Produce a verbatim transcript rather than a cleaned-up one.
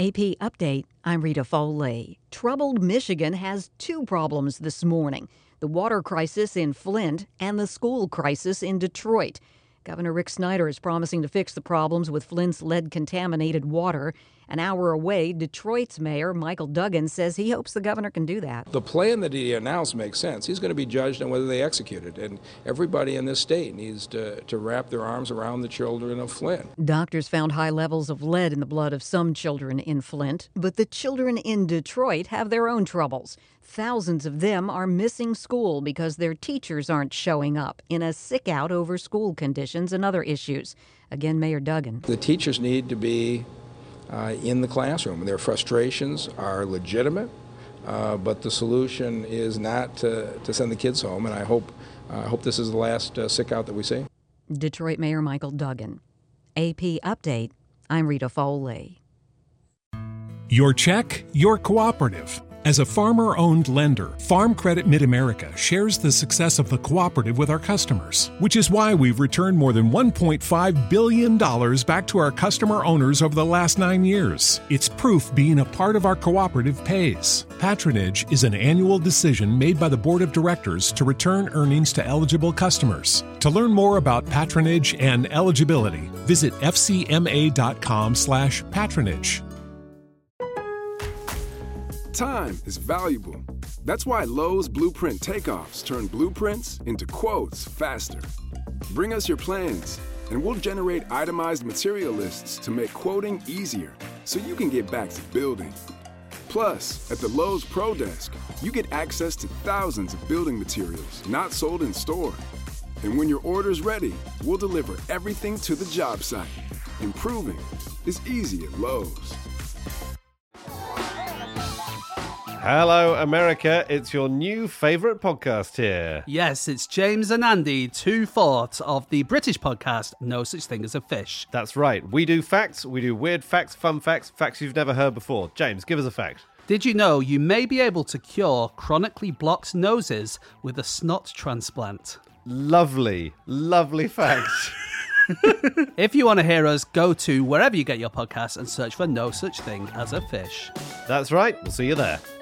A P Update, I'm Rita Foley. Troubled Michigan has two problems this morning: the water crisis in Flint and the school crisis in Detroit. Governor Rick Snyder is promising to fix the problems with Flint's lead-contaminated water. An hour away, Detroit's mayor, Michael Duggan, says he hopes the governor can do that. The plan that he announced makes sense. He's going to be judged on whether they execute it, and everybody in this state needs to, to wrap their arms around the children of Flint. Doctors found high levels of lead in the blood of some children in Flint, but the children in Detroit have their own troubles. Thousands of them are missing school because their teachers aren't showing up in a sick-out over school conditions and other issues. Again, Mayor Duggan. The teachers need to be uh, in the classroom. Their frustrations are legitimate, uh, but the solution is not to, to send the kids home, and I hope, uh, hope this is the last uh, sick-out that we see. Detroit Mayor Michael Duggan. A P Update, I'm Rita Foley. Your check, your cooperative. As a farmer-owned lender, Farm Credit Mid-America shares the success of the cooperative with our customers, which is why we've returned more than one point five billion dollars back to our customer owners over the last nine years. It's proof being a part of our cooperative pays. Patronage is an annual decision made by the Board of Directors to return earnings to eligible customers. To learn more about patronage and eligibility, visit f c m a dot com slash patronage. Time is valuable. That's why Lowe's Blueprint Takeoffs turn blueprints into quotes faster. Bring us your plans, and we'll generate itemized material lists to make quoting easier so you can get back to building. Plus, at the Lowe's Pro Desk, you get access to thousands of building materials not sold in store. And when your order's ready, we'll deliver everything to the job site. Improving is easy at Lowe's. Hello, America. It's your new favourite podcast here. Yes, it's James and Andy, two-fourths of the British podcast No Such Thing as a Fish. That's right. We do facts, we do weird facts, fun facts, facts you've never heard before. James, give us a fact. Did you know you may be able to cure chronically blocked noses with a snot transplant? Lovely, lovely fact. If you want to hear us, go to wherever you get your podcasts and search for No Such Thing as a Fish. That's right. We'll see you there.